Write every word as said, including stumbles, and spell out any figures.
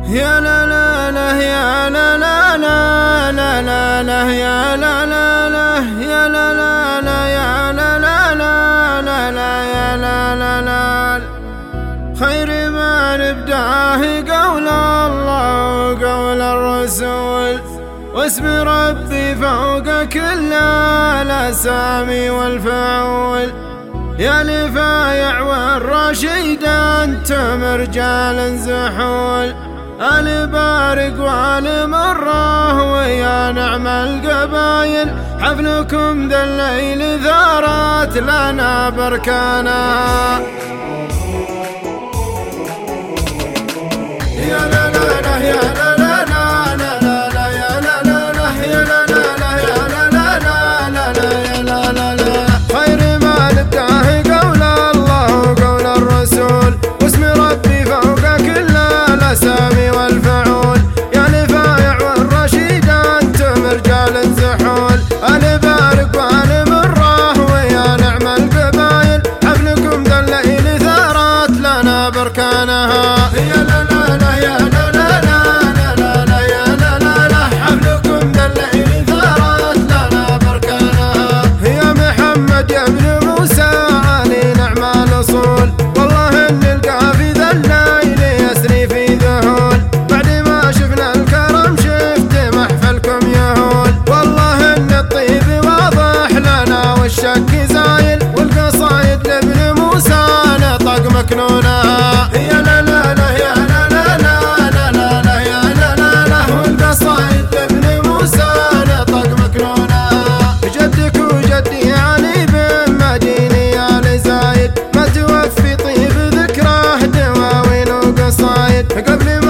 يا لا لا لا يا لا لا لا لا لا لا يا لا لا لا يا لا لا لا يا لا لا لا لا لا يا لا لا لا خير ما نبداه قول الله وقول الرسول واسم ربي فوق كل الأسامي والفعول. يا لفايع والرشيد أنتم رجال زحول، آل بارق وآل مره ويا نعم القبايل. حفلكم ذا الليل ثارت لنا بركانا. يا لا لا لا يا لا لا لا لا لا يا لا لا لا يا لا لا لا يا لا لا لا لا يا لا لا لا خير ما نبداه قول الله وقول الرسول واسم ربي فوق كل الأسامي والفعول. يا لفايع والرشيد أنتم رجال زحول، آل بارق وآل مره ويا نعم القبايل. حفلكم ذا الليل ثارت لنا بركانها. يا لا لا لا يا لا لا لا لا لا يا لا لا لا حفلكم ذا الليل ثارت لنا بركانها. يا محمد يا ابن موسى آل نعم الأصول، والله إن القافي ذا الليل يسري في ذهول. بعد ما شفنا الكرم شفت محفلكم يهول، والله إن الطيب واضح لنا والشك زايل. والقصايد لابن موسى نطق مكنونها. يا لا لا لا يا لا لا لا لا لا يا لا لا لا والقصايد لابن موسى نطق مكنونها. جدك وجدي علي بن مديني آل زايد، ما توفي طيب ذكراه دواوين وقصايد. قبل